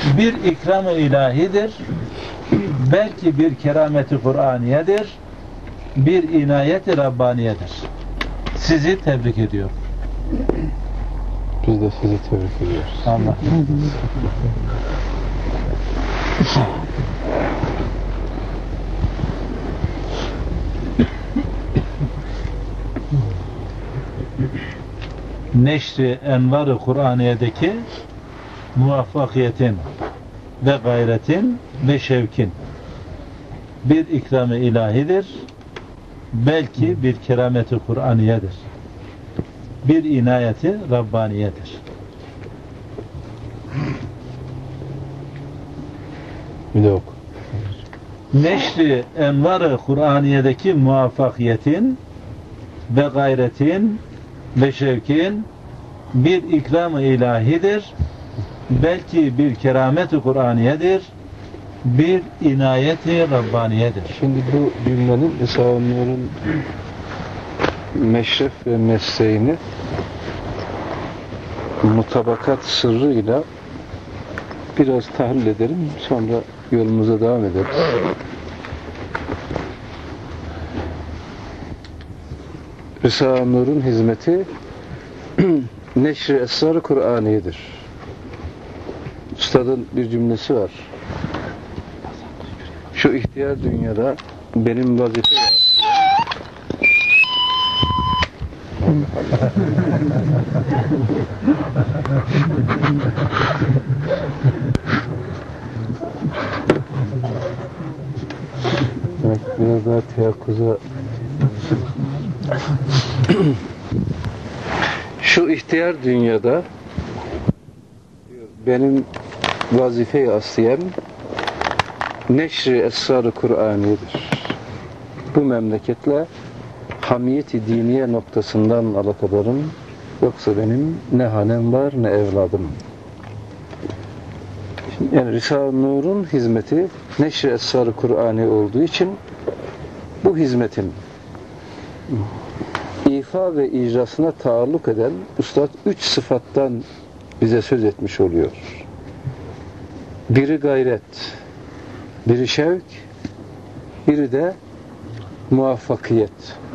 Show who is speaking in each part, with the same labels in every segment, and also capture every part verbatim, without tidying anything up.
Speaker 1: bir ikram-ı ilahidir, belki bir kerameti Kur'aniyedir, bir inayet-i Rabbaniyedir. Sizi tebrik ediyorum.
Speaker 2: Biz de sizi tebrik ediyoruz.
Speaker 1: Allah. Neşri Envar-ı Kur'aniye'deki muvaffakiyetin ve gayretin ve şevkin bir ikram-ı ilahidir, belki bir kerameti Kur'aniyedir, bir inayeti Rabbaniyedir.
Speaker 2: Bir de oku.
Speaker 1: Neşri Envar-ı Kur'aniye'deki muvaffakiyetin ve gayretin ve şevkin bir ikram-ı ilahidir, belki bir keramet-i Kur'aniyedir, bir inayeti Rabbaniyedir.
Speaker 2: Şimdi bu cümlenin Risale-i Nur'un meşref ve mesleğini mutabakat sırrıyla biraz tahlil edelim, sonra yolumuza devam ederiz. Risale-i Nur'un hizmeti Neşr-i Esrar-ı Kur'aniye'dir. Üstadın bir cümlesi var. Şu ihtiyar dünyada benim vazifem biraz daha teyakkuza şu ihtiyar dünyada benim vazife-i asliyem Neşr-i Esrar-ı Kur'aniye'dir. Bu memleketle hamiyet-i diniye noktasından alakadarım. Yoksa benim ne hanem var ne evladım. Şimdi, yani Risale-i Nur'un hizmeti Neşr-i Esrar-ı Kur'ani olduğu için bu hizmetin ifa ve icrasına taalluk eden Üstad üç sıfattan bize söz etmiş oluyor. Biri gayret, biri şevk, biri de muvaffakiyet.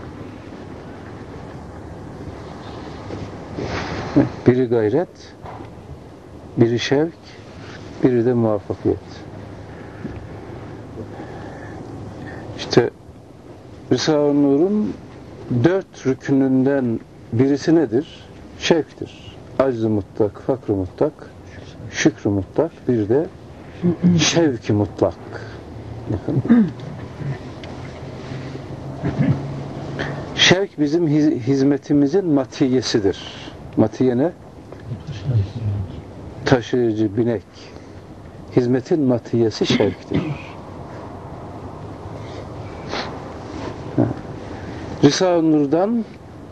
Speaker 2: Biri gayret, biri şevk, biri de muvaffakiyet. İşte Risale-i Nur'un dört rükününden birisi nedir? Şevktir. Acz-ı mutlak, fakr-ı mutlak, şükr-ü mutlak, bir de şevk-i mutlak. Şevk bizim hizmetimizin matiyesidir. Matiye ne? Taşıyıcı, binek. Hizmetin matiyesi şevktir. Risale-i Nur'dan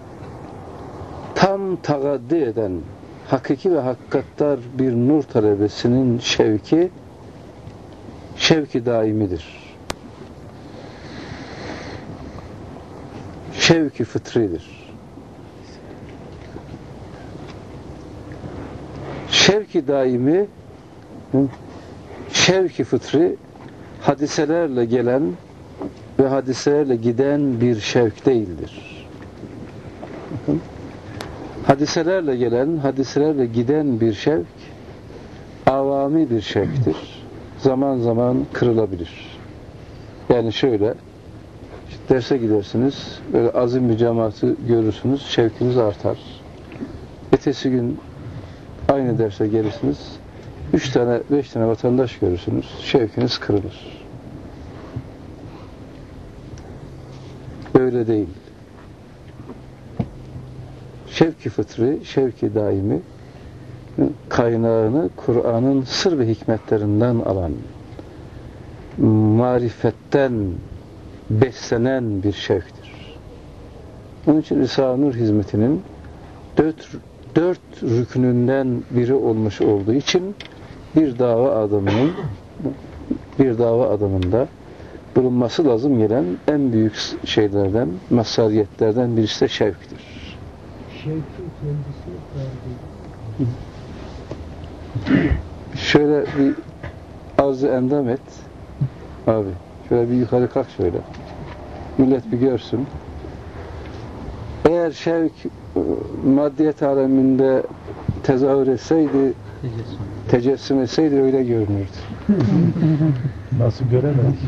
Speaker 2: tam tagaddi eden hakiki ve hakikattar bir nur talebesinin şevki şevki daimidir. Şevki fıtridir. Şevki daimi, şevki fıtri hadiselerle gelen ve hadiselerle giden bir şevk değildir. Bakın, hadiselerle gelen, hadiselerle giden bir şevk avami bir şevktir. Zaman zaman kırılabilir. Yani şöyle, işte derse gidersiniz, böyle azim bir cemaati görürsünüz, şevkiniz artar. Ertesi gün aynı derse gelirsiniz, üç tane, beş tane vatandaş görürsünüz, şevkiniz kırılır. Öyle değil. Şevki fıtri, şevki daimi kaynağını Kur'an'ın sır ve hikmetlerinden alan, marifetten beslenen bir şevktir. Onun için Risale-i Nur hizmetinin dört, dört rükününden biri olmuş olduğu için bir dava adamının bir dava adamında bulunması lazım gelen en büyük şeylerden, mazhariyetlerden birisi de şevktir.
Speaker 3: Şevkin kendisi verdiği.
Speaker 2: Şöyle bir arz-ı endam et. Abi, şöyle bir yukarı kalk şöyle. Millet bir görsün. Eğer şevk maddiyet aleminde tezahür etseydi, tecessüm etseydi öyle görünürdü.
Speaker 1: Nasıl göremedik?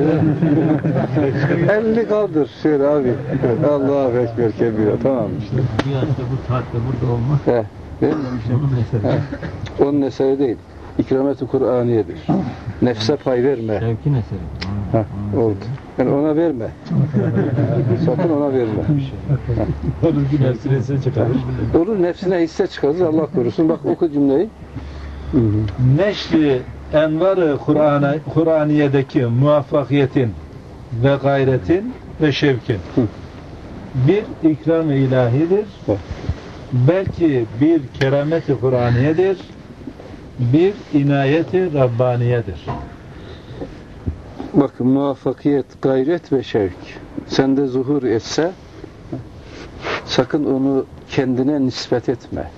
Speaker 2: Elini kaldır şöyle abi. Allahu Ekber kebira. Tamam işte.
Speaker 3: Bu yaşta bu saatte burada olmak.
Speaker 2: He, değil mi?
Speaker 3: Onun eseri.
Speaker 2: He. Onun eseri değil. İkramet-i Kur'aniyedir. Nefse pay verme.
Speaker 3: Şevkin eseri.
Speaker 2: Ha, oldu. Yani ona verme. Sakın ona verme.
Speaker 1: Olur bir nefsine hisse çıkarır.
Speaker 2: Olur nefsine hisse çıkarır. Allah korusun. Bak oku cümleyi.
Speaker 1: Neşri envar-ı Kur'an'a Kur'aniye'deki muvaffakiyetin ve gayretin ve şevkin
Speaker 2: Hı.
Speaker 1: bir ikram-ı ilahidir.
Speaker 2: Hı.
Speaker 1: Belki bir keramet-i Kur'aniyedir. Bir inayeti Rabbaniyedir.
Speaker 2: Bakın muvaffakiyet, gayret ve şevk sende zuhur etse sakın onu kendine nispet etme.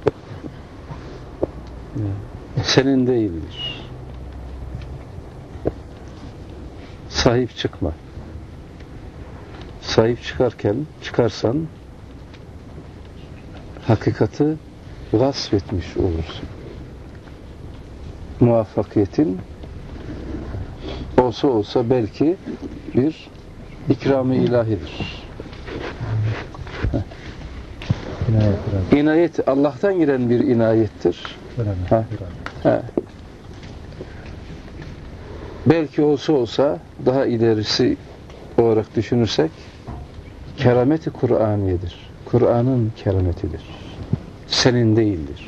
Speaker 2: Senin değildir. Sahip çıkma. Sahip çıkarken, çıkarsan hakikati gasp etmiş olursun. Muvaffakiyetin olsa olsa belki bir ikram-ı ilahidir.
Speaker 1: İnayet
Speaker 2: İnayet Allah'tan gelen bir inayettir. Ha. Ha. Belki olsa olsa daha ilerisi olarak düşünürsek kerameti Kur'aniyedir. Kur'an'ın kerametidir. Senin değildir.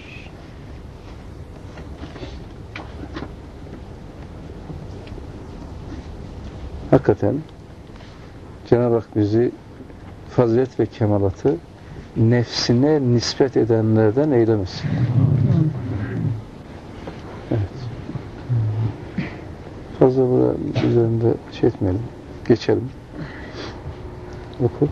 Speaker 2: Hakikaten Cenab-ı Hak bizi fazilet ve kemalatı nefsine nispet edenlerden eylemesin. Evet. Fazla buranın üzerinde şey etmeyelim. Geçelim. Oku.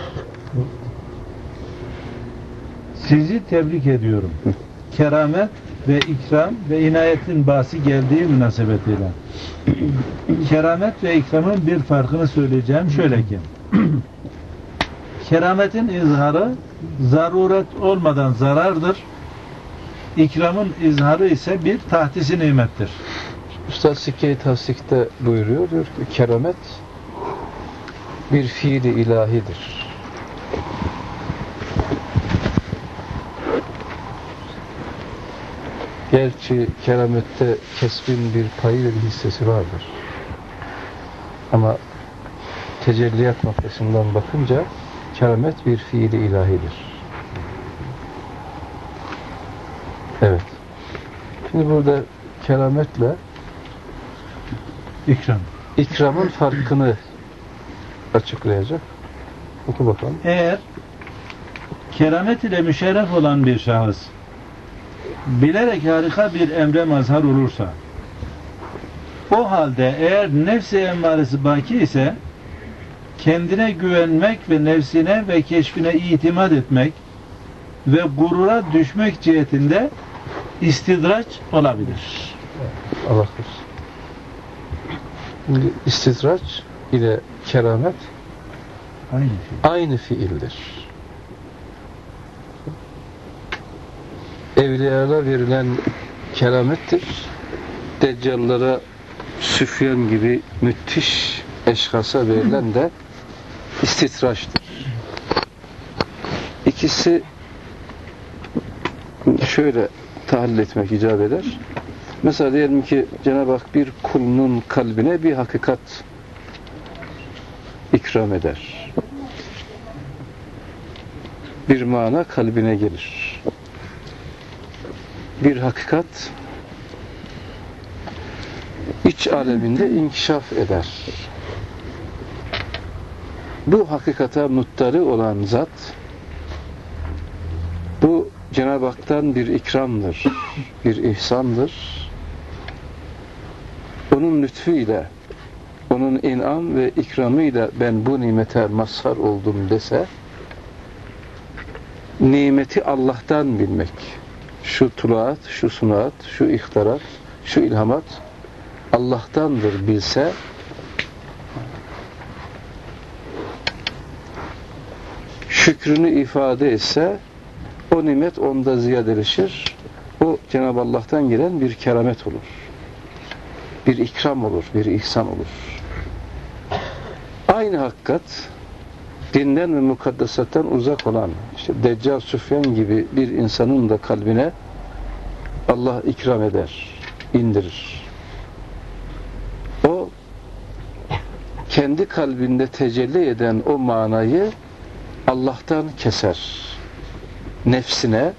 Speaker 1: Sizi tebrik ediyorum. Keramet ve ikram ve inayetin bahsi geldiği münasebetiyle. Keramet ve ikramın bir farkını söyleyeceğim. Şöyle ki, kerametin izharı zaruret olmadan zarardır. İkramın izharı ise bir tahtisi nimettir.
Speaker 2: Üstad Sikke-i Tavsik'te buyuruyor, diyor ki keramet bir fiili ilahidir. Gerçi keramette kesbin bir payı ve bir hissesi vardır. Ama tecelliyat noktasından bakınca keramet bir fiili ilahidir. Evet. Şimdi burada kerametle
Speaker 1: İkram.
Speaker 2: ikramın farkını açıklayacak. Oku bakalım.
Speaker 1: Eğer keramet ile müşerref olan bir şahıs bilerek harika bir emre mazhar olursa, o halde eğer nefsi emmaresi baki ise kendine güvenmek ve nefsine ve keşfine itimat etmek ve gurura düşmek cihetinde istidraç olabilir.
Speaker 2: Allah korusun. Şimdi istidraç ile keramet
Speaker 1: Aynı şey.
Speaker 2: aynı fiildir. Evliyalara verilen keramettir. Deccallara, Süfyan gibi müthiş eşkasa verilen de istitraçtır. İkisi şöyle tahlil etmek icap eder. Mesela diyelim ki Cenab-ı Hak bir kulunun kalbine bir hakikat ikram eder. Bir mana kalbine gelir. Bir hakikat iç aleminde inkişaf eder. Bu hakikate muttali olan zat, bu Cenab-ı Hak'tan bir ikramdır, bir ihsandır. Onun lütfuyla, onun inam ve ikramıyla ben bu nimete mazhar oldum dese, nimeti Allah'tan bilmek, şu tulaat, şu sunaat, şu ihtarat, şu ilhamat, Allah'tandır bilse, şükrünü ifade etse, o nimet onda ziyadeleşir. O Cenab-ı Allah'tan gelen bir keramet olur. Bir ikram olur, bir ihsan olur. Aynı hakikat, dinden ve mukaddesattan uzak olan, işte Deccal Süfyan gibi bir insanın da kalbine Allah ikram eder, indirir. O, kendi kalbinde tecelli eden o manayı Allah'tan keser. Nefsine,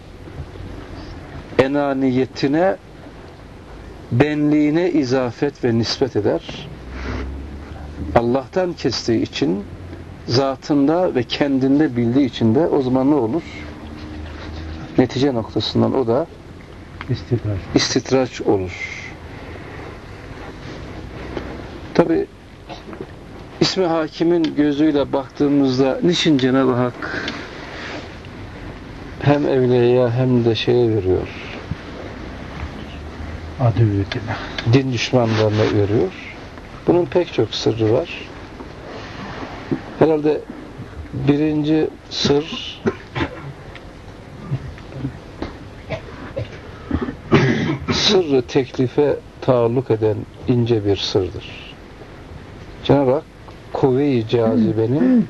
Speaker 2: enaniyetine, benliğine izafet ve nispet eder. Allah'tan kestiği için, zatında ve kendinde bildiği için de o zaman ne olur? Netice noktasından o da
Speaker 1: İstidraç.
Speaker 2: istidraç olur. Tabi İsmi Hakim'in gözüyle baktığımızda niçin Cenab-ı Hak hem evliyaya hem de şeye veriyor?
Speaker 1: Adüvvetine.
Speaker 2: Din düşmanlarına veriyor. Bunun pek çok sırrı var. Herhalde birinci sır sırrı teklife taalluk eden ince bir sırdır. Cenab-ı Hak kuvve-i cazibenin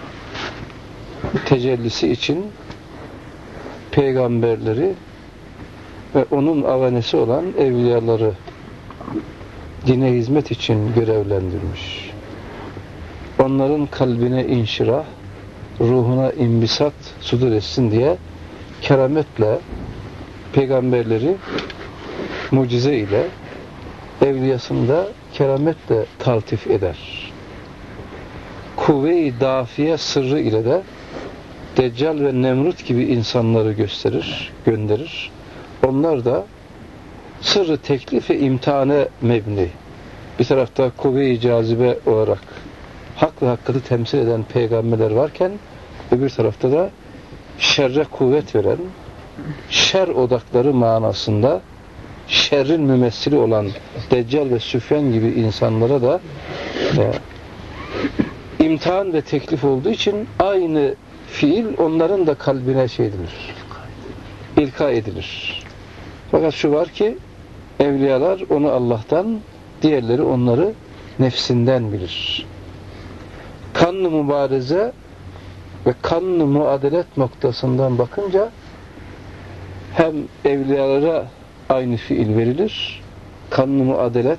Speaker 2: tecellisi için peygamberleri ve onun avanesi olan evliyaları dine hizmet için görevlendirmiş. Onların kalbine inşirah, ruhuna imbisat sudur etsin diye kerametle peygamberleri mucize ile, evliyasını da kerametle taltif eder. Kuvve-i dafiye sırrı ile de Deccal ve Nemrut gibi insanları gösterir, gönderir. Onlar da sırrı teklif ve imtihane mebni. Bir tarafta kuvve-i cazibe olarak hak ve hakikati temsil eden peygamberler varken, öbür tarafta da şerre kuvvet veren, şer odakları manasında şerrin mümessili olan Deccal ve Süfyan gibi insanlara da e, imtihan ve teklif olduğu için aynı fiil onların da kalbine şey edilir. İlka edilir. Fakat şu var ki evliyalar onu Allah'tan, diğerleri onları nefsinden bilir. Kan-ı mübareze ve kan-ı muadelet noktasından bakınca hem evliyalara aynı fiil verilir, kan-ı muadelet,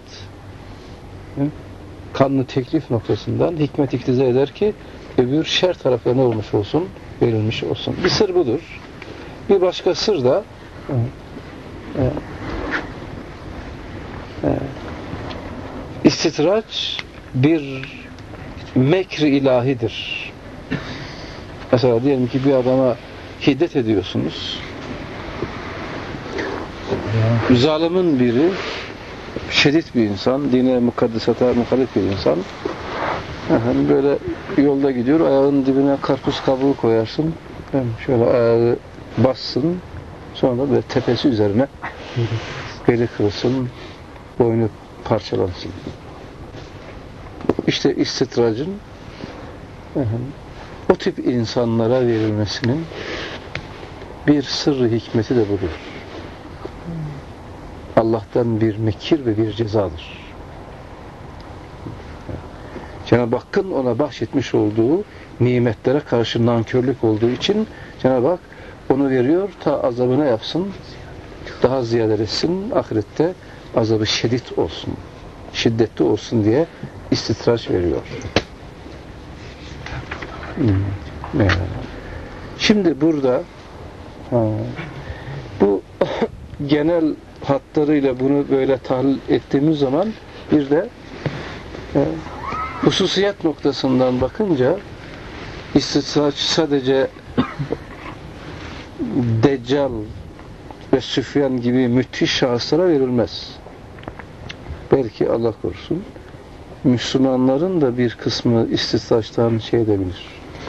Speaker 2: kan-ı teklif noktasından hikmet iktiza eder ki öbür şer tarafına ne olmuş olsun? Verilmiş olsun. Bir sır budur. Bir başka sır da e, e, istitraç bir mekr ilahidir. Mesela diyelim ki bir adama hiddet ediyorsunuz.
Speaker 1: Ya.
Speaker 2: Zalimin biri, şiddet bir insan, dine mukaddesata muhalif bir insan. Efendim böyle yolda gidiyor, ayağının dibine karpuz kabuğu koyarsın. Şöyle ayağı bassın. Sonra da böyle tepesi üzerine beli kırılsın, boynu parçalansın. İşte istitracın efendim, o tip insanlara verilmesinin bir sırrı hikmeti de budur. Allah'tan bir mekir ve bir cezadır. Cenab-ı Hakk'ın ona bahşetmiş olduğu nimetlere karşı nankörlük olduğu için Cenab-ı Hak onu veriyor, ta azabına yapsın, daha ziyade etsin, ahirette azabı şiddet olsun, şiddetli olsun diye istitraç veriyor. Hmm. Şimdi burada ha, bu genel hatlarıyla bunu böyle tahlil ettiğimiz zaman bir de e, hususiyet noktasından bakınca istitraç sadece Deccal ve Süfyan gibi müthiş şahıslara verilmez. Belki Allah korusun Müslümanların da bir kısmı istitraçtan şey edebilir.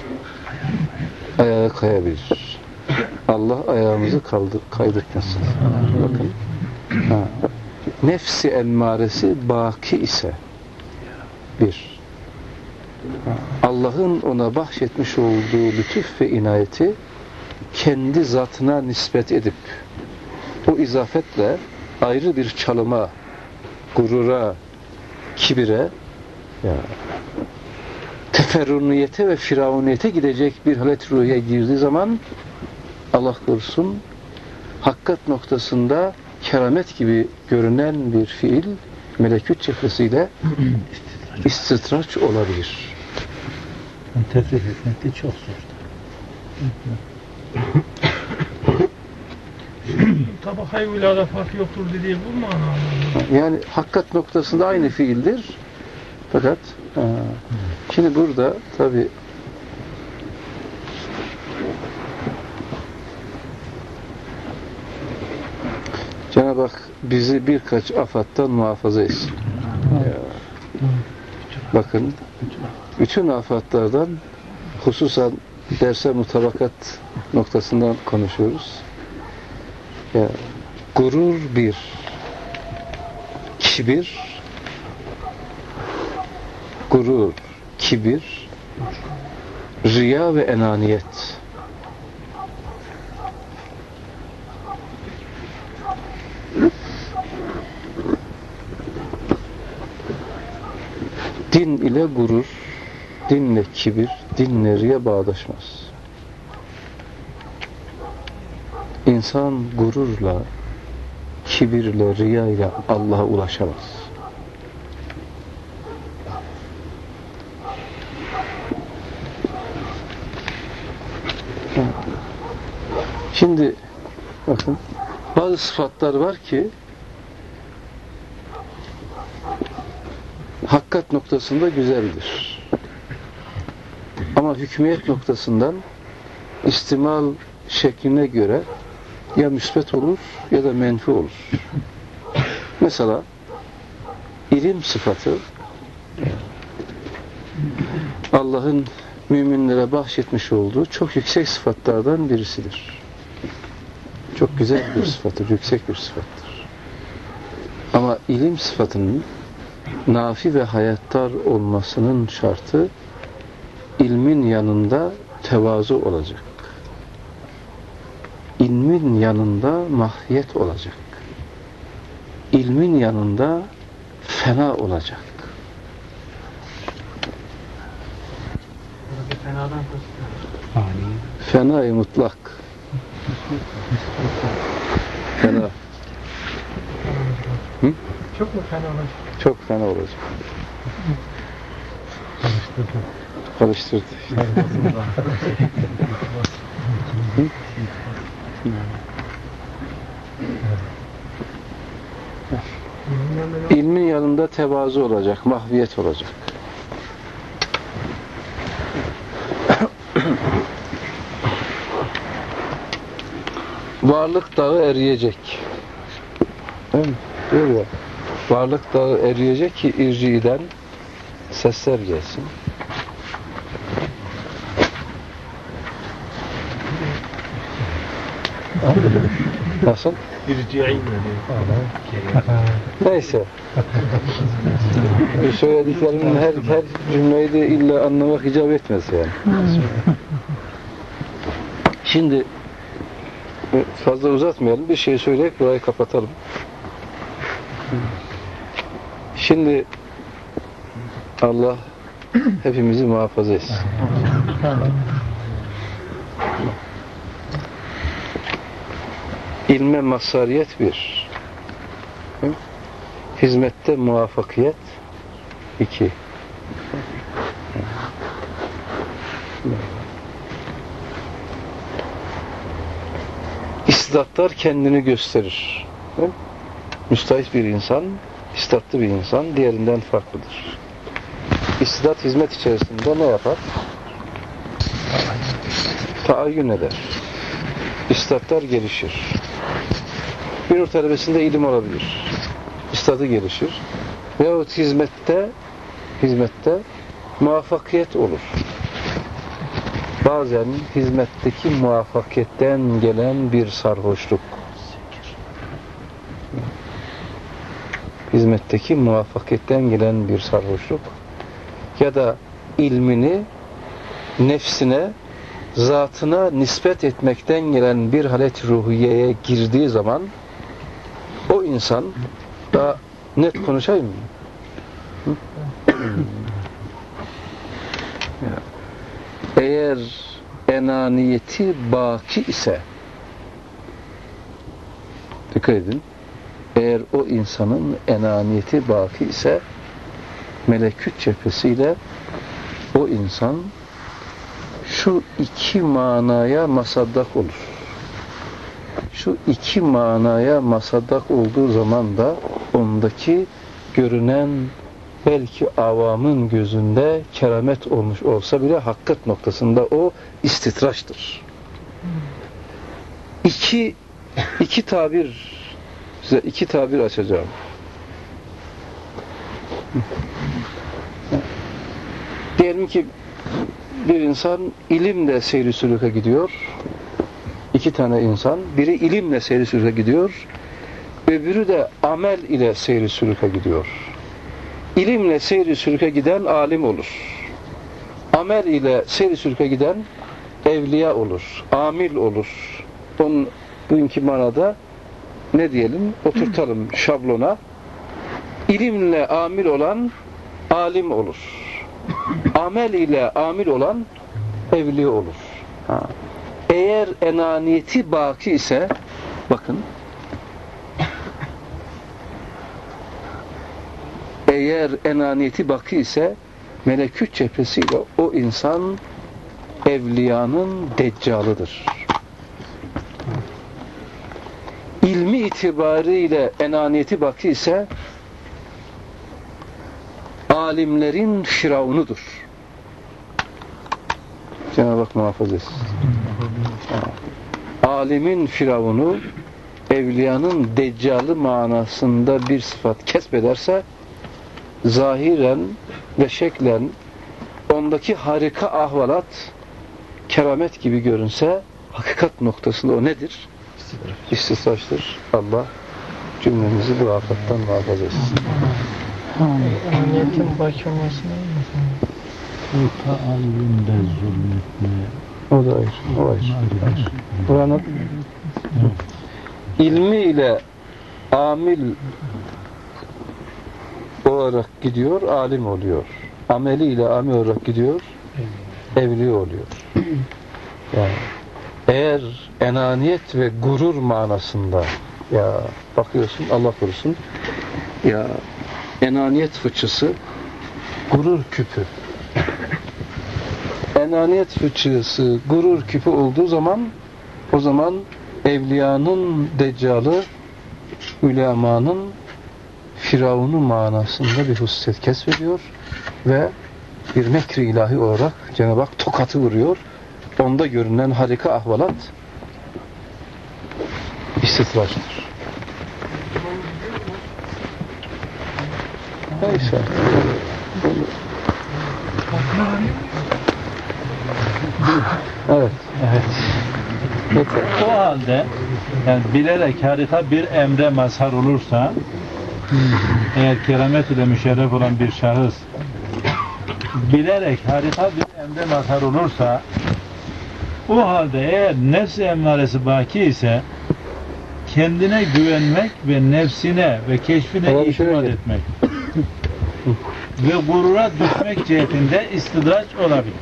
Speaker 2: Ayağa kayabilir. Allah ayağımızı kaldır, kaydırtmasın. Bakın. Ha. nefsi emmaresi baki ise bir, Allah'ın ona bahşetmiş olduğu lütuf ve inayeti kendi zatına nispet edip o izafetle ayrı bir çalıma, gurura, kibire, ya, teferruniyete ve firavuniyete gidecek bir halet ruhiye girdiği zaman Allah korusun hakikat noktasında keramet gibi görünen bir fiil melekut cephesiyle istitraç olabilir.
Speaker 3: Tefrih etmek de çok zor.
Speaker 4: Tabakayı vilada fark yoktur dediği bu mu anlamında?
Speaker 2: Yani hakikat noktasında aynı fiildir. Fakat ha, şimdi burada tabi Cenab-ı Hak bizi birkaç afattan muhafaza etsin. Ya, bakın bütün afatlardan hususan derse mutabakat noktasından konuşuyoruz. Ya, gurur bir, kibir, gurur, kibir, riya ve enaniyet. Din ile gurur, dinle kibir, dinle riya bağdaşmaz. İnsan gururla, kibirle, riya ile Allah'a ulaşamaz. Şimdi bakın bazı sıfatlar var ki hakikat noktasında güzeldir. Ama hükmiyet noktasından istimal şekline göre ya müsbet olur ya da menfi olur. Mesela ilim sıfatı Allah'ın müminlere bahşetmiş olduğu çok yüksek sıfatlardan birisidir. Çok güzel bir sıfattır, yüksek bir sıfattır. Ama ilim sıfatının nafi ve hayattar olmasının şartı ilmin yanında tevazu olacak. İlmin yanında mahiyet olacak. İlmin yanında fena olacak.
Speaker 4: Fenadan
Speaker 2: Fena-i mutlak. Fena. Hı?
Speaker 4: çok mu fena olacak?
Speaker 2: Çok fena olacak. Karıştırdı. Hı? İlmin yanında tevazu olacak, mahviyet olacak. Varlık dağı eriyecek. Değil mi? Diyor ya, varlık dağı eriyecek ki irci'den sesler gelsin. Nasıl? Neyse. Bu söylediklerimin her, her cümleyi de illa anlamak icap etmez yani. Şimdi fazla uzatmayalım. Bir şey söyleyip burayı kapatalım. Şimdi Allah hepimizi muhafaza etsin. İlme mazhariyet bir. Hizmette muvaffakiyet iki. İstidatlar kendini gösterir. Müstahit bir insan, istidatlı bir insan diğerinden farklıdır. İstidat hizmet içerisinde ne yapar? Taayyün eder. İstidatlar gelişir. Bir nur talebesinde ilim olabilir. İstidadı gelişir. Veyahut hizmette hizmette muvaffakiyet olur. Bazen hizmetteki muvaffakiyetten gelen bir sarhoşluk. hizmetteki muvaffakiyetten gelen bir sarhoşluk ya da ilmini nefsine, zatına nispet etmekten gelen bir halet ruhiyeye girdiği zaman o insan, daha net konuşayım mı? Hı? Eğer enaniyeti baki ise, dikkat edin, eğer o insanın enaniyeti baki ise melekut cephesiyle o insan şu iki manaya masaddak olur. Şu iki manaya masaddak olduğu zaman da ondaki görünen belki avamın gözünde keramet olmuş olsa bile hakikat noktasında o istitraçtır. İki, iki tabir size iki tabir açacağım. Diyelim ki bir insan ilimle seyri sülüke gidiyor. İki tane insan. Biri ilimle seyri sülüke gidiyor. Öbürü de amel ile seyri sülüke gidiyor. İlimle seyri sülüke giden alim olur. Amel ile seyri sülüke giden evliya olur. Amil olur. Onun bugünkü manada ne diyelim? Oturtalım şablona. İlimle amil olan alim olur. Amel ile amil olan evliya olur. Ha. Eğer enaniyeti baki ise, bakın, eğer enaniyeti baki ise melekut cephesiyle o insan evliyanın deccalıdır. İlmi itibariyle enaniyeti baki ise alimlerin firavunudur. Cenab-ı Hak muhafaza etsin. Alimin firavunu, evliyanın deccalı manasında bir sıfat kesbederse, zahiren ve şeklen ondaki harika ahvalat keramet gibi görünse, hakikat noktasında o nedir? İstidraçtır. Allah cümlemizi bu afattan muhafaza etsin.
Speaker 4: Niyetin baki olmasına
Speaker 3: Taallümde zulmetmeye.
Speaker 2: O da ayrı. O ayrı. Buranın ilmi ile amil olarak gidiyor, alim oluyor. Ameli ile amil olarak gidiyor, evli oluyor. Yani eğer enaniyet ve gurur manasında, ya bakıyorsun, Allah korusun, ya enaniyet fıçısı, gurur küpü. Enaniyet fıçısı, gurur küpü olduğu zaman, o zaman evliyanın deccalı, ülemanın firavunu manasında bir hususiyet kesbediyor ve bir mekri ilahi olarak Cenab-ı Hak tokatı vuruyor. Onda görünen harika ahvalat istidraçtır. Neyse. Evet.
Speaker 1: Evet.
Speaker 2: Yeter.
Speaker 1: O halde yani bilerek harika bir emre mazhar olursa, eğer keramet ile müşerref olan bir şahıs bilerek harika bir emre mazhar olursa, o halde eğer nefs-i emmaresi baki ise kendine güvenmek ve nefsine ve keşfine itimat etmek ve gurura düşmek cihetinde istidraç olabilir.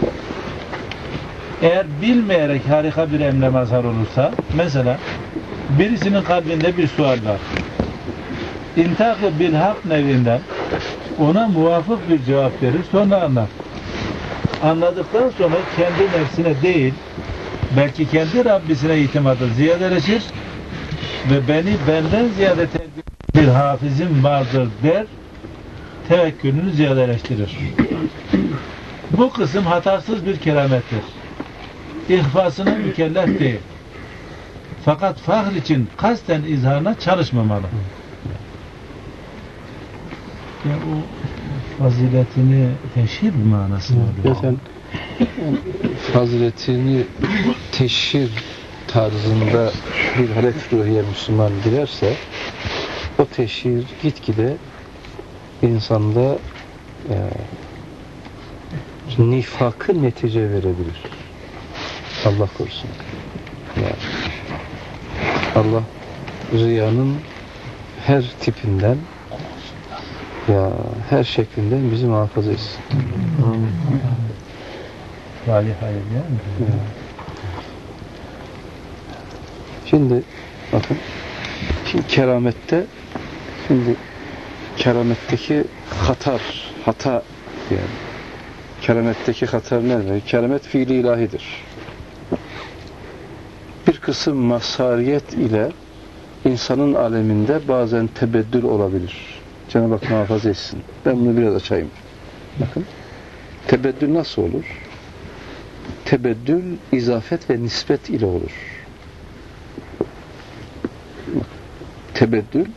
Speaker 1: Eğer bilmeyerek harika bir emre mazhar olursa, mesela birisinin kalbinde bir sual var. İntak-ı bilhak nevinden ona muvafık bir cevap verir, sonra anlar. Anladıktan sonra kendi nefsine değil, belki kendi Rabbisine itimadı ziyadeleşir ve beni benden ziyade terbiye bir hafizim vardır der, tevekkülünü ziyadeleştirir. Bu kısım hatasız bir keramettir. İhfasına mükellef değil. Fakat fahr için kasten izharına çalışmamalı. Ya o faziletini teşhir manası oluyor.
Speaker 2: Zaten faziletini teşhir tarzında bir halet ruhiye Müslüman girerse, o teşhir gitgide insanda e, nifakı netice verebilir. Allah korusun. Yani Allah riyanın her tipinden, ya her şeklinden bizi muhafaza etsin.
Speaker 1: Salih hayır değil mi?
Speaker 2: Ya. Şimdi bakın, şimdi keramette, şimdi kerametteki hatar, hata yani. Kerametteki hatar nedir? Keramet fiili ilahidir. Bir kısım mazhariyet ile insanın aleminde bazen tebeddül olabilir. Cenab-ı Hak muhafaza etsin. Ben bunu biraz açayım. Bakın. Tebeddül nasıl olur? Tebeddül izafet ve nispet ile olur. Tebeddül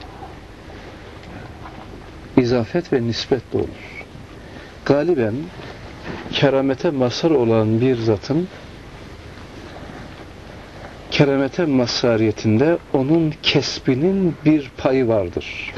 Speaker 2: izafet ve nispetle olur. Galiben keramete mazhar olan bir zatın keramete mazhariyetinde onun kesbinin bir payı vardır.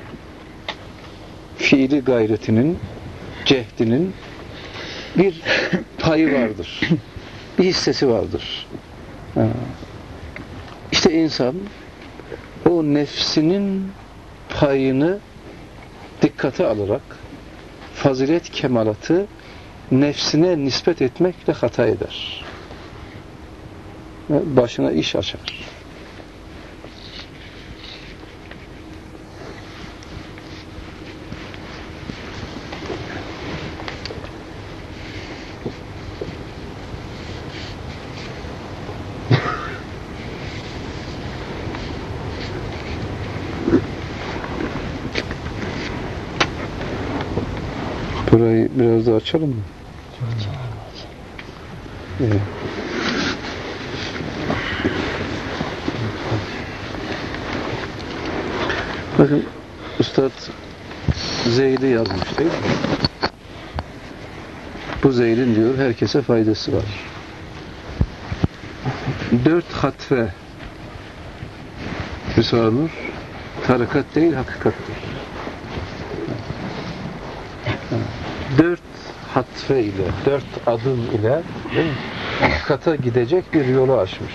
Speaker 2: Fiili gayretinin, cehdinin bir payı vardır. Bir hissesi vardır. Ha. İşte insan o nefsinin payını dikkate alarak fazilet kemalatı nefsine nispet etmekle hata eder. Başına iş açar. Burayı biraz daha açalım mı? Evet. Bakın Üstad Zeyd'i yazmış değil mi? Bu Zeyd'in diyor herkese faydası var. Dört hatve Risale-i tarikat değil hakikattir. Dört hatve ile, dört adım ile hakikate gidecek bir yolu açmış.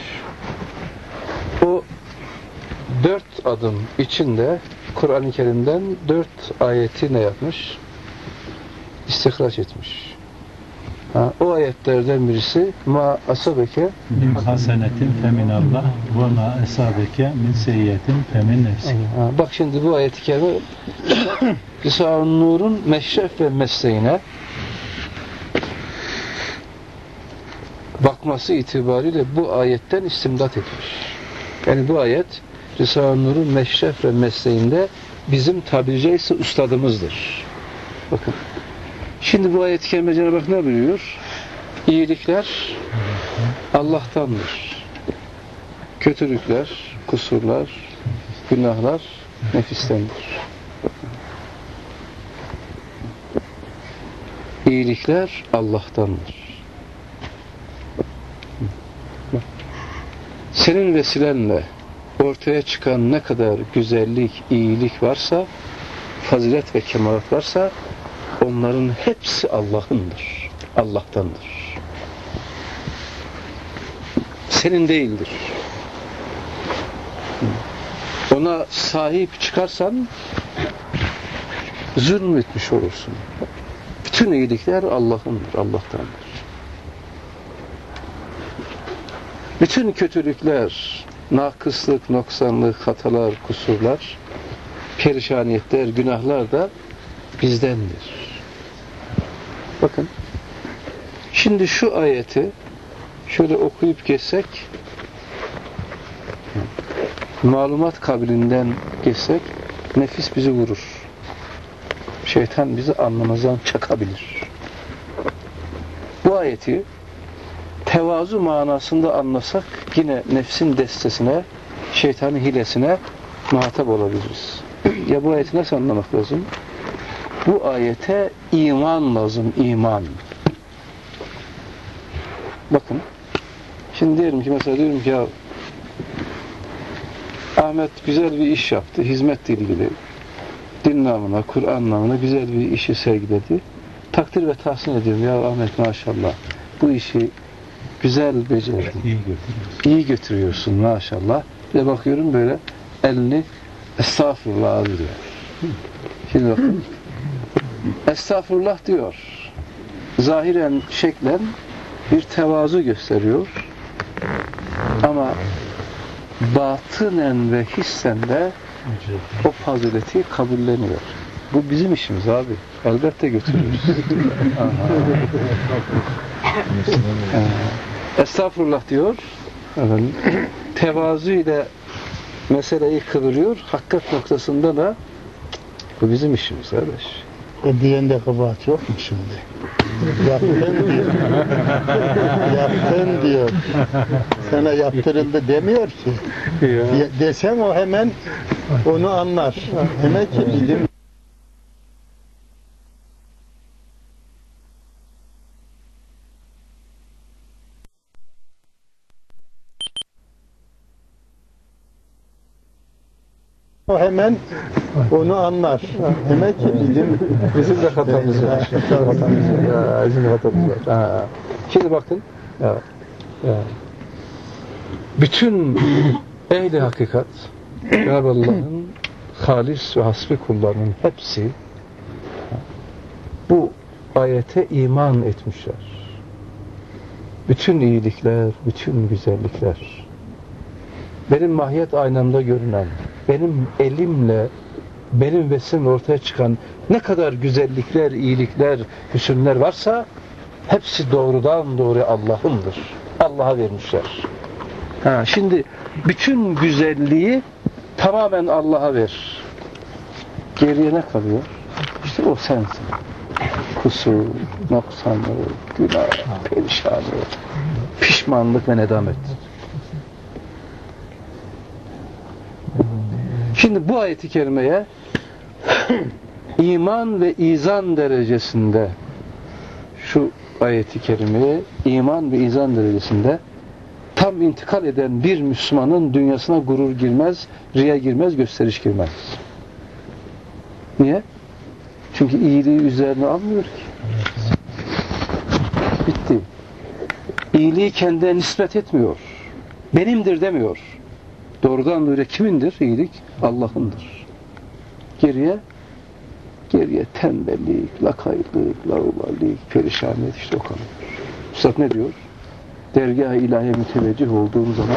Speaker 2: O dört adım içinde Kur'an-ı Kerim'den dört ayeti ne yapmış? İstihraç etmiş. Ha, o ayetlerden birisi ma asabeke
Speaker 1: min hasenetin feminallah ve ma asabeke min seyyiyetin femin nefsi.
Speaker 2: Ha, bak şimdi bu ayet-i kerime Risale-i Nur'un meşref ve mesleğine bakması itibariyle bu ayetten istimdat etmiş. Yani bu ayet Risale-i Nur'un meşref ve mesleğinde bizim tabiri caizse ustadımızdır. Bakın. Şimdi bu ayet-i kerime Cenab-ı Hak ne buyuruyor? İyilikler Allah'tandır. Kötülükler, kusurlar, günahlar nefistendir. İyilikler Allah'tandır. Senin vesilenle ortaya çıkan ne kadar güzellik, iyilik varsa, fazilet ve kemalat varsa onların hepsi Allah'ındır. Allah'tandır. Senin değildir. Ona sahip çıkarsan zulmetmiş olursun. Bütün iyilikler Allah'ındır, Allah'tandır. Bütün kötülükler, nakıslık, noksanlık, hatalar, kusurlar, perişaniyetler, günahlar da bizdendir. Bakın, şimdi şu ayeti şöyle okuyup geçsek, malumat kabilinden geçsek, nefis bizi vurur. Şeytan bizi alnımızdan çakabilir. Bu ayeti tevazu manasında anlasak yine nefsin destesine, şeytanın hilesine muhatap olabiliriz. Ya bu ayeti nasıl anlamak lazım? Bu ayete iman lazım, iman. Bakın, şimdi diyelim ki mesela diyorum ki ya Ahmet güzel bir iş yaptı, hizmetle ilgili. Din namına, Kur'an namına güzel bir işi sergiledi. Takdir ve tahsin ediyorum. Ya Ahmet maşallah bu işi güzel becerdin.
Speaker 1: İyi götürüyorsun.
Speaker 2: İyi götürüyorsun maşallah. Ve bakıyorum böyle elini estağfurullah abi diyor. Şimdi bakın. Estağfurullah diyor. Zahiren, şeklen bir tevazu gösteriyor. Ama batınen ve hissen de o fazileti kabulleniyor. Bu bizim işimiz abi. Elbette götürüyoruz. Estağfurullah diyor. Efendim, tevazu ile meseleyi kıvırıyor. Hakikat noktasında da bu bizim işimiz kardeş.
Speaker 3: O diyende kabahat yok mu şimdi? Yaptın diyor. Yaptın diyor. Sana yaptırıldı demiyor ki. De- Desen o hemen onu anlar. Demek ki bizim o hemen onu anlar. Demek ki bizim
Speaker 2: Bizim de hatamız var. Ya, bizim de hatamız var. Ha. Şimdi bakın. Ya, ya. Bütün ehli hakikat Cenab-ı Allah'ın halis ve hasbi kullarının hepsi bu ayete iman etmişler. Bütün iyilikler, bütün güzellikler, benim mahiyet aynamda görünen, benim elimle, benim vesimle ortaya çıkan ne kadar güzellikler, iyilikler, hüsünler varsa hepsi doğrudan doğruya Allah'ındır. Allah'a vermişler. Ha, şimdi bütün güzelliği tamamen Allah'a ver. Geriye ne kalıyor? İşte o sensin. Kusur, noksanlığı, günah, perişanlığı, pişmanlık ve nedamet. Şimdi bu ayet-i kerimeye iman ve izan derecesinde şu ayet-i kerimeye iman ve izan derecesinde tam intikal eden bir Müslümanın dünyasına gurur girmez, riya girmez, gösteriş girmez. Niye? Çünkü iyiliği üzerine almıyor ki. Bitti. İyiliği kendine nispet etmiyor. Benimdir demiyor. Doğrudan böyle kimindir iyilik? Allah'ındır. Geriye geriye tembellik, lakaylık, laubalik, perişaniyet işte o kalıyor. Üstad ne diyor? Dergâh-ı ilahiye müteveccih olduğum zaman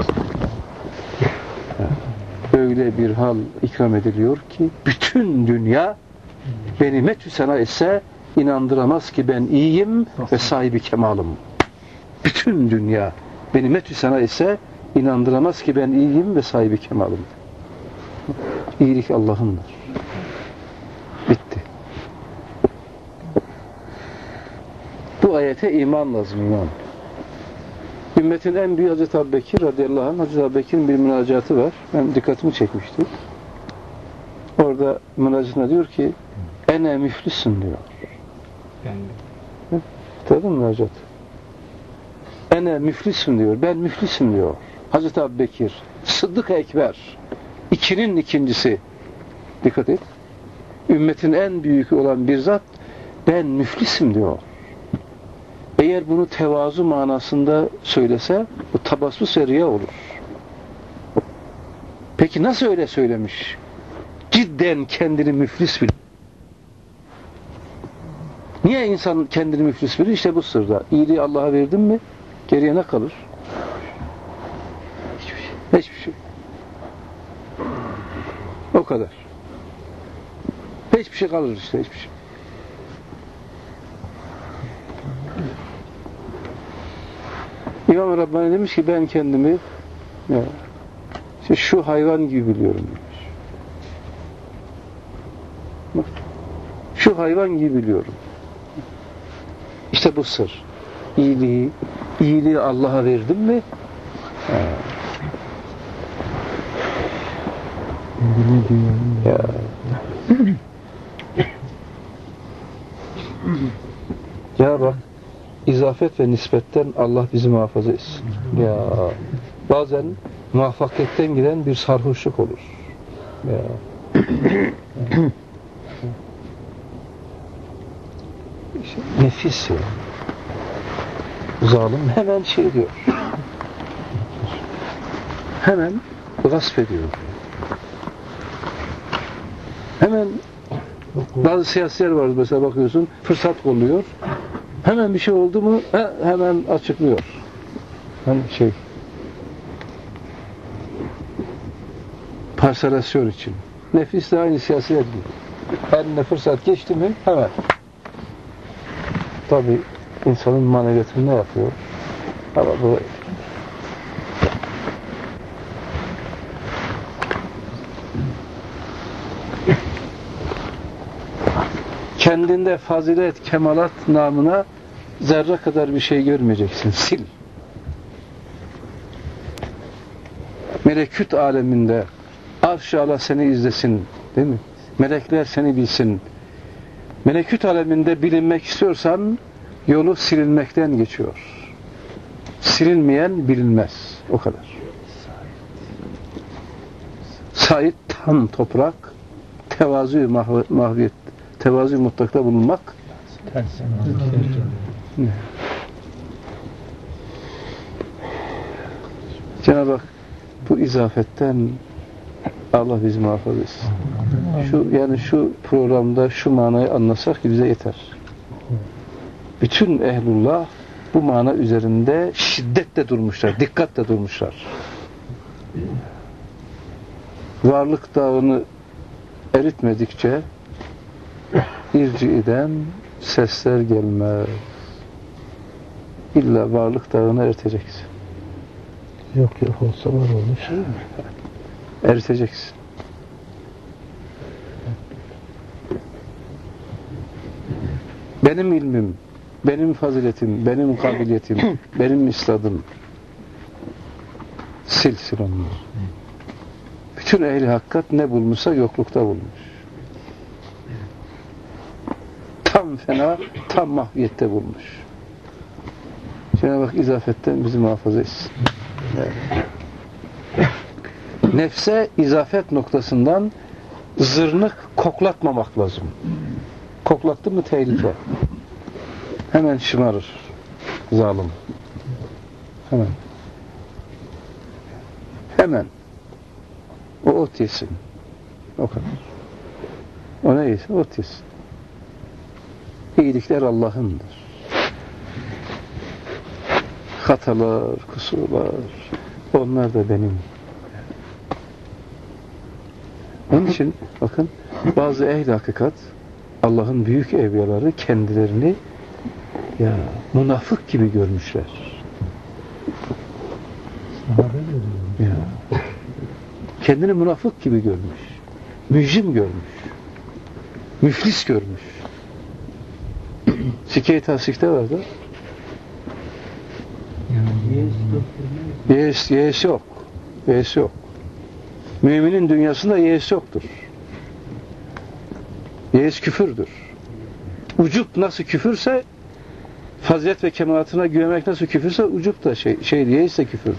Speaker 2: öyle bir hal ikram ediliyor ki bütün dünya beni metü sena etse inandıramaz ki ben iyiyim ve sahibi kemalım. Bütün dünya beni metü sena etse inandıramaz ki ben iyiyim ve sahibi kemalım. İyilik Allah'ındır. Bitti. Bu ayete iman lazım, iman. Ümmetin en büyük Hazreti Ebubekir radıyallahu anh, Hazreti Ebubekir'in bir münacatı var. Ben dikkatimi çekmişti. Orada münacatına diyor ki ene müflisin diyor. Tanıdın mı münacatı? Ene müflisim diyor. Ben müflisim diyor. Hazreti Ebubekir, Sıddık-ı Ekber, ikinin ikincisi. Dikkat et. Ümmetin en büyük olan bir zat, ben müflisim diyor. Eğer bunu tevazu manasında söylese, bu tabassus ve riya olur. Peki nasıl öyle söylemiş? Cidden kendini müflis bilir. Niye insan kendini müflis bilir? İşte bu sırda. İyiliği Allah'a verdin mi, geriye ne kalır? Hiçbir şey. Hiçbir şey. O kadar. Hiçbir şey kalır işte, hiçbir şey. İmam Rabbani demiş ki ben kendimi ya, işte şu hayvan gibi biliyorum demiş. Bak, şu hayvan gibi biliyorum. İşte bu sır. İyiliği, iyiliği Allah'a verdin mi? Ha. Ya. Ya bak, izafet ve nispetten Allah bizi muhafaza etsin. Ya bazen muvaffakiyetten giden bir sarhoşluk olur. Ya. İşte nefis ya. Zalim hemen şey diyor. Hemen gasp ediyor. Hemen bazı siyasiler var mesela, bakıyorsun fırsat kolluyor. Hemen bir şey oldu mu he, hemen açıklıyor. Hani şey parselasyon için. Nefis de aynı siyasiler gibi. Eline fırsat geçti mi hemen. Tabi insanın maneviyatını ne yapıyor? Ama bu kendinde fazilet, kemalat namına zerre kadar bir şey görmeyeceksin. Sil. Melekut aleminde arş-ı ala seni izlesin. Değil mi? Melekler seni bilsin. Melekut aleminde bilinmek istiyorsan yolu silinmekten geçiyor. Silinmeyen bilinmez. O kadar. Sait tam toprak, tevazu mahv mahviyet, tevazu mutlakta bulunmak. Cenab-ı Hak bu izafetten Allah bizi muhafaza etsin. Şu, yani şu programda şu manayı anlasak bize yeter. Bütün ehlullah bu mana üzerinde şiddetle durmuşlar, dikkatle durmuşlar. Varlık dağını eritmedikçe irci'den sesler gelmez. İlla varlık dağını eriteceksin.
Speaker 3: Yok yok olsa var olur şey mi?
Speaker 2: Eriteceksin. Benim ilmim, benim faziletim, benim kabiliyetim, benim istadım sil sil onları. Bütün ehli hakikat ne bulmuşsa yoklukta bulmuş. Tam fena, tam mahviyette bulmuş. Cenab-ı Hak izafetten bizi muhafaza etsin. Evet. Nefse izafet noktasından zırnık koklatmamak lazım. Koklattı mı tehlike. Hemen şımarır. Zalim. Hemen. Hemen. O ot yesin. O kadar. O neyse ot yesin. İyilikler Allah'ındır. Hatalar, kusurlar, onlar da benim. Onun için bakın bazı ehl-i hakikat, Allah'ın büyük evliyaları kendilerini ya münafık gibi görmüşler. Ya. Kendini münafık gibi görmüş. Mücrim görmüş. Müflis görmüş. Sikke-i Tasih'te vardı. Yeğes, yeğes yok. Yeğes yok. Müminin dünyasında yeğes yoktur. Yeğes küfürdür. Ucup nasıl küfürse, fazilet ve kemalatına güvenmek nasıl küfürse, ucup da şey, şey yeğes de küfürdür.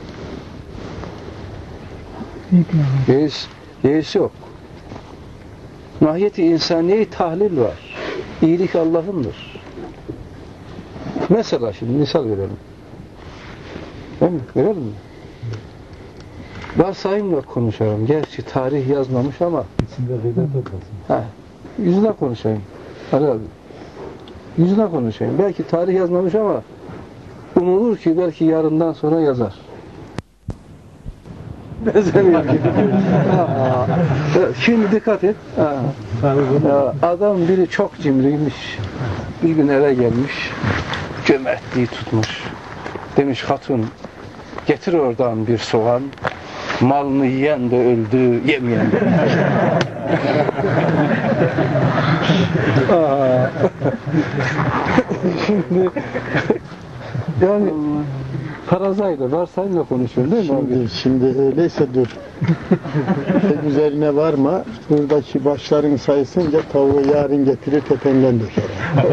Speaker 2: Yeğes, yeğes yok. Mahiyeti insaniye tahlil var. İyilik Allah'ındır. Mesela şimdi misal verelim. Değil mi? Verelim mi? Varsayımla konuşalım. Gerçi tarih yazmamış ama ha, yüzüne konuşayım. Ali abi. Yüzüne konuşayım. Belki tarih yazmamış ama umulur ki belki yarından sonra yazar. Benzemiyor gibi. Şimdi dikkat et. Ha. Adam biri çok cimriymiş. Bir gün eve gelmiş. Cömertliği tutmuş. Demiş hatun getir oradan bir soğan. Malını yiyen de öldü, yemeyen de. Şimdi yani Parazayla, varsayımla konuşuyorsun değil mi abi?
Speaker 3: Şimdi, şimdi öyleyse dur. Tek üzerine varma. Buradaki başların sayısınca tavuğu yarın getirir tependen döker.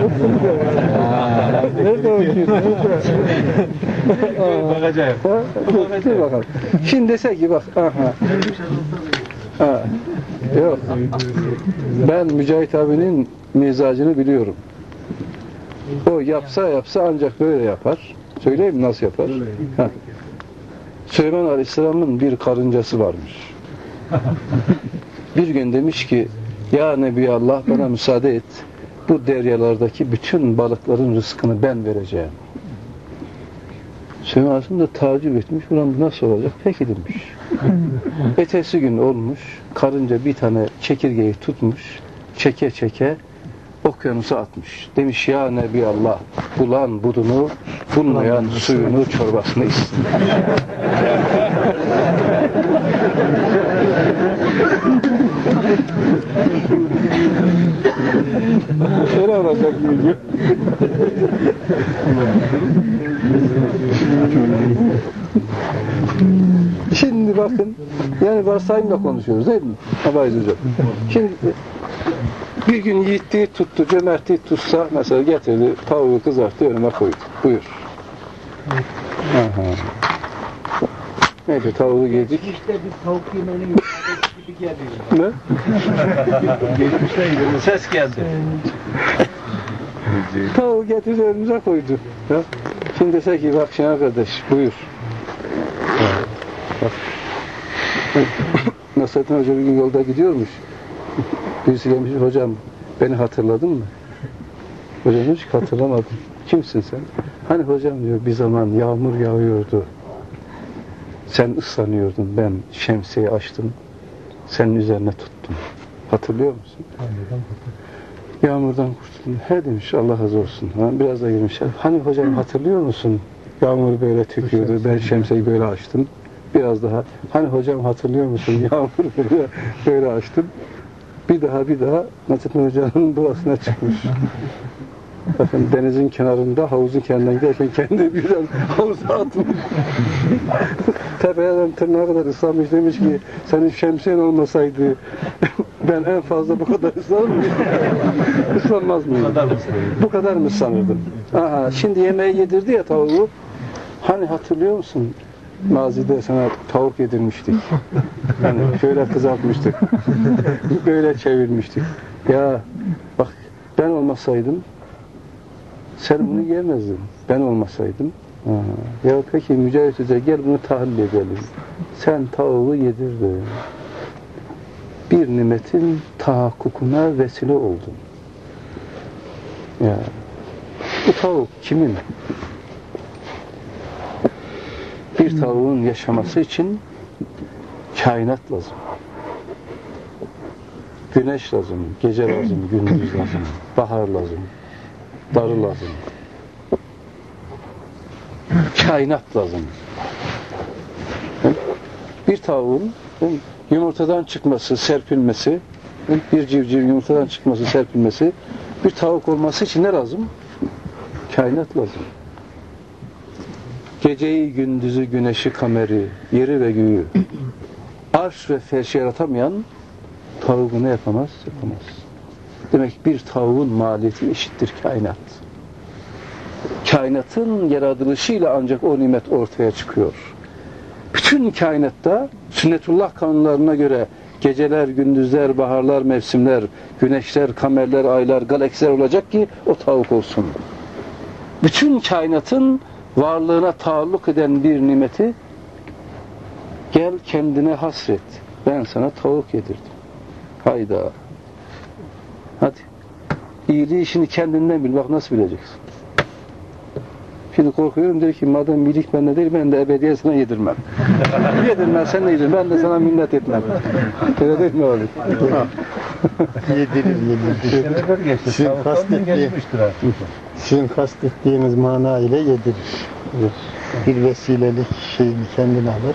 Speaker 2: Nerede o ki?
Speaker 1: Bakacağım.
Speaker 2: Dur, dur bakalım. Şimdi dese ki bak, aha. Ha. Yok. Ben Mücahit abinin mizacını biliyorum. O yapsa yapsa ancak böyle yapar. Söyleyeyim mi nasıl yapar? Ha. Süleyman Aleyhisselam'ın bir karıncası varmış. Bir gün demiş ki, ya Nebiyallah bana müsaade et. Bu deryalardaki bütün balıkların rızkını ben vereceğim. Süleyman Aleyhisselam da tacip etmiş. Ulan bu nasıl olacak? Peki demiş. Ertesi gün olmuş. Karınca bir tane çekirgeyi tutmuş. Çeke çeke okyanusa atmış. Demiş ya Nebiyallah bulan budunu, bulmayan suyunu, çorbasını içsin. Öyle olacak gibi. Şimdi bakın, yani varsayımla konuşuyoruz değil mi? Abayız hocam. Şimdi bir gün yiğitliği tuttu, cömertliği tutsa mesela getirdi, tavuğu kızarttı, önüme koydu. Buyur. Aha. Neyse tavuğu yedik.
Speaker 5: İşte bir tavuk yemeğinin gibi geliyor.
Speaker 2: Ne?
Speaker 1: Geçmişten ses geldi.
Speaker 2: Tavuğu getirdi, önümüze koydu. Ya. Şimdi dese ki bak Şener kardeş, buyur. Bak. Nasrettin Hoca bir gün yolda gidiyormuş. Birisi gelmiş, hocam beni hatırladın mı? Hocam hiç hatırlamadım. Kimsin sen? Hani hocam diyor bir zaman yağmur yağıyordu. Sen ıslanıyordun. Ben şemsiyeyi açtım. Senin üzerine tuttum. Hatırlıyor musun? Yağmurdan kurtuldum. He demiş Allah razı olsun. Ha, biraz da girmiş. Hani hocam hatırlıyor musun? Yağmur böyle tüküyordu. Ben şemsiyeyi böyle açtım. Biraz daha. Hani hocam hatırlıyor musun? Yağmur böyle, böyle açtım. Bir daha bir daha Nasrettin Hoca'nın burasına çıkmış. Bakın denizin kenarında, havuzun kenarına giderken kendi birden havuza atmış. Tepeden tırnağa kadar ıslanmış, demiş ki senin şemsiyen olmasaydı ben en fazla bu kadar ıslanır mıyım? Islanmaz mıyım? Bu kadar mı Bu kadar mı ıslanırdım? Aha, şimdi yemeği yedirdi ya tavuğu. Hani hatırlıyor musun? Mazide sana tavuk yedirmiştik. Yani şöyle kızartmıştık. Böyle çevirmiştik. Ya bak ben olmasaydım sen bunu yemezdin. Ben olmasaydım. Ha. Ya peki Mücahit Hoca gel bunu tahlil edelim. Sen tavuğu yedirdin. Bir nimetin tahakkukuna vesile oldun. Ya bu tavuk kimin? Bir tavuğun yaşaması için kainat lazım. Güneş lazım, gece lazım, gündüz lazım, bahar lazım, darı lazım. Kainat lazım. Bir tavuğun yumurtadan çıkması, serpilmesi, bir civciv yumurtadan çıkması, serpilmesi, bir tavuk olması için ne lazım? Kainat lazım. Geceyi, gündüzü, güneşi, kameri, yeri ve göğü arş ve ferşi yaratamayan tavuğu ne yapamaz? Yapamaz. Demek bir tavuğun maliyeti eşittir kainat. Kainatın yaratılışıyla ancak o nimet ortaya çıkıyor. Bütün kainatta sünnetullah kanunlarına göre geceler, gündüzler, baharlar, mevsimler, güneşler, kamerler, aylar, galaksiler olacak ki o tavuk olsun. Bütün kainatın varlığına taalluk eden bir nimeti gel kendine hasret. Ben sana tavuk yedirdim. Hayda. Hadi. İyiliği işini kendinden bil. Bak nasıl bileceksin. Şimdi korkuyorum der ki madem iyilik bende değil ben de ebediyen sana yedirmem. Yedirmem sen de yedirmem. Ben de sana minnet etmem. Öyle değil mi oğlum?
Speaker 3: Yedirir, yedirir. Sizin kastettiğiniz, sizin kastettiğiniz mana ile yedirir. Bir vesilelik şeyini kendine alır.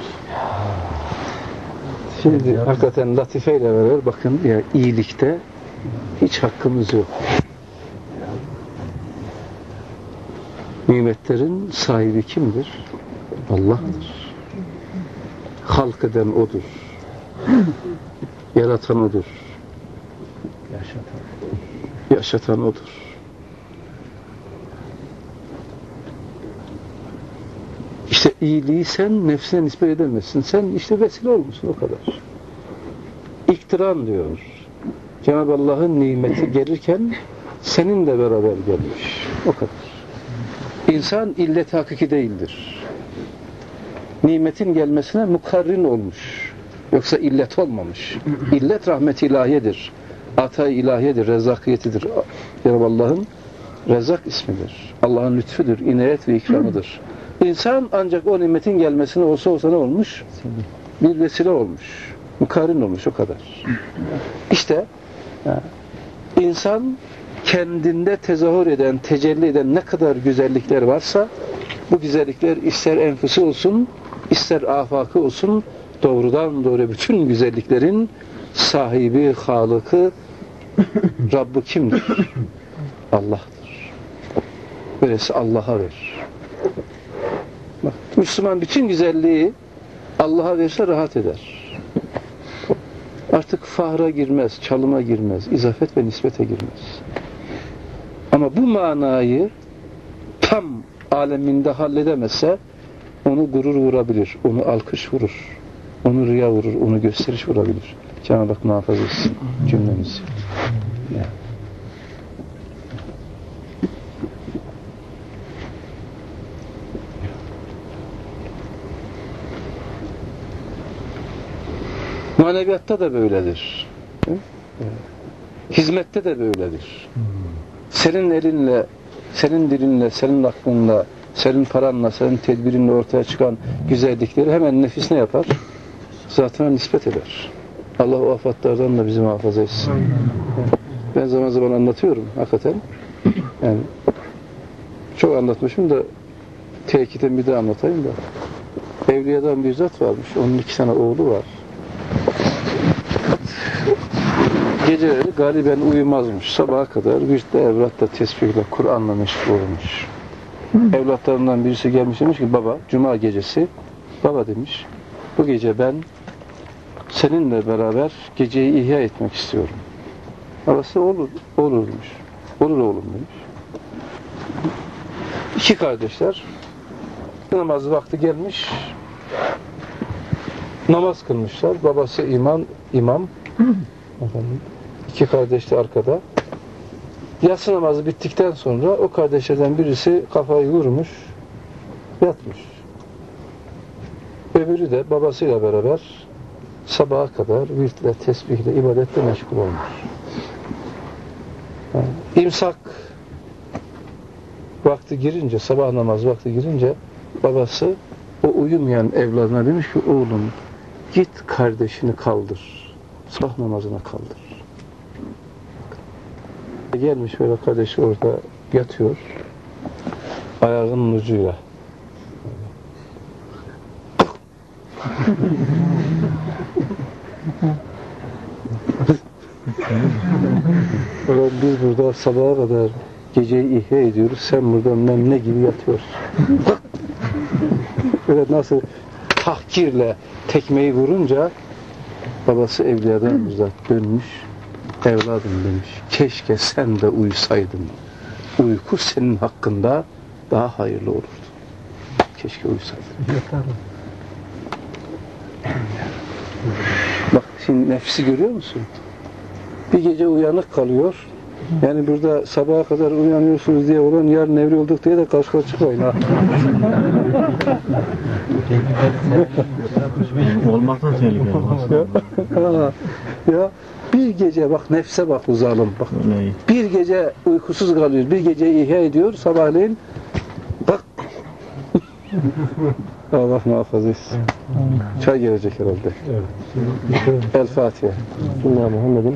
Speaker 2: Şimdi hakikaten latifeyle beraber bakın ya iyilikte hiç hakkımız yok. Nimetlerin sahibi kimdir? Allah'tır. Halk eden O'dur. Yaratan O'dur.
Speaker 1: Yaşatan.
Speaker 2: Yaşatan O'dur. İşte iyiliği sen nefsine nispet edemezsin. Sen işte vesile olmuşsun, o kadar. İktiran diyor. Cenab-ı Allah'ın nimeti gelirken seninle beraber gelmiş. O kadar. İnsan illet hakiki değildir. Nimetin gelmesine mukarrin olmuş. Yoksa illet olmamış. İllet rahmet-i ilahiyedir. Ata-i ilahiyedir, rezzakiyetidir. Cenab-ı Allah'ın Rezzak ismidir. Allah'ın lütfüdür, inayet ve ikramıdır. İnsan ancak o nimetin gelmesine olsa olsa ne olmuş? Bir vesile olmuş. Mukarrin olmuş, o kadar. İşte insan kendinde tezahür eden, tecelli eden ne kadar güzellikler varsa bu güzellikler ister enfüsi olsun, ister afakı olsun, doğrudan doğruya bütün güzelliklerin sahibi, halıkı, Rabbı kimdir? Allah'tır. Böylesi Allah'a ver. Bak, Müslüman bütün güzelliği Allah'a verse rahat eder. Artık fahra girmez, çalıma girmez, izafet ve nispete girmez. Ama bu manayı tam aleminde halledemezse onu gurur vurabilir, onu alkış vurur, onu riya vurur, onu gösteriş vurabilir. Cenab-ı Hak muhafaza etsin cümlemizi. Yani. Maneviyatta da böyledir. Hizmette de böyledir. Senin elinle, senin dilinle, senin aklınla, senin paranla, senin tedbirinle ortaya çıkan güzellikleri hemen nefis ne yapar? Zatına nispet eder. Allah o afatlardan da bizi muhafaza etsin. Ben zaman zaman anlatıyorum hakikaten. Yani çok anlatmışım da tekiten bir daha anlatayım da. Evliyadan bir zat varmış. Onun iki tane oğlu var. Geceleri galiben uyumazmış. Sabaha kadar virtle, evratta, tesbihle, Kur'an'la meşgul olmuş. Evlatlarından birisi gelmiş demiş ki baba, cuma gecesi, baba demiş, bu gece ben seninle beraber geceyi ihya etmek istiyorum. Babası olur, olur demiş. Olur oğlum demiş. İki kardeşler, namaz vakti gelmiş, namaz kılmışlar. Babası imam, imam. Efendim, iki kardeş de arkada. Yatsı namazı bittikten sonra o kardeşlerden birisi kafayı vurmuş, yatmış. Öbürü de babasıyla beraber sabaha kadar virtle, tesbihle, ibadetle meşgul olmuş. Yani, imsak vakti girince, sabah namaz vakti girince babası o uyumayan evladına demiş ki oğlum git kardeşini kaldır. Sabah namazına kaldır. Gelmiş böyle kardeşi orada yatıyor. Ayağının ucuyla. Ulan biz burada sabaha kadar geceyi ihya ediyoruz. Sen burada memne gibi yatıyorsun. Böyle nasıl tahkirle tekmeyi vurunca babası evliyadan uzak dönmüş. Evladım demiş. Keşke sen de uyusaydın. Uyku senin hakkında daha hayırlı olurdu. Keşke uyusaydın. Bak şimdi nefsi görüyor musun? Bir gece uyanık kalıyor. Yani burada sabaha kadar uyanıyorsunuz diye olan yarın evli olduk diye de karşıya çıkmayın ha.
Speaker 6: Olmaktan tehlikeli.
Speaker 2: ya, ya bir gece bak nefse bak bu zalim bak. Bir gece uykusuz kalıyor. Bir gece ihya ediyor. Sabahleyin bak. Allah muhafaza etsin. Çay gelecek herhalde. El Fatiha.